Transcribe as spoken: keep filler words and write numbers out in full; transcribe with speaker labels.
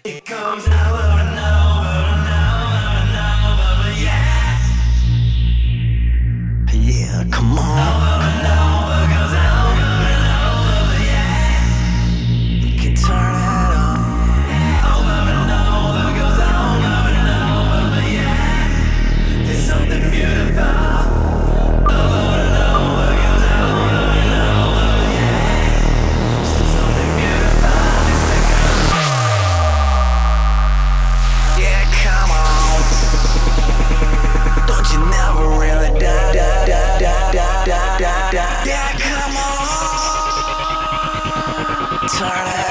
Speaker 1: It goes over and over and over and over, yeah. Yeah, come on. Over and over, goes over and over, yeah. You can turn it up. Over and over, goes over and over, yeah. There's something beautiful. Over and over, goes over and over, yeah. There's something beautiful. It's like a yeah, come on. Don't you never really die, die, die, die, die, die, die, die. Yeah, come on. Turn it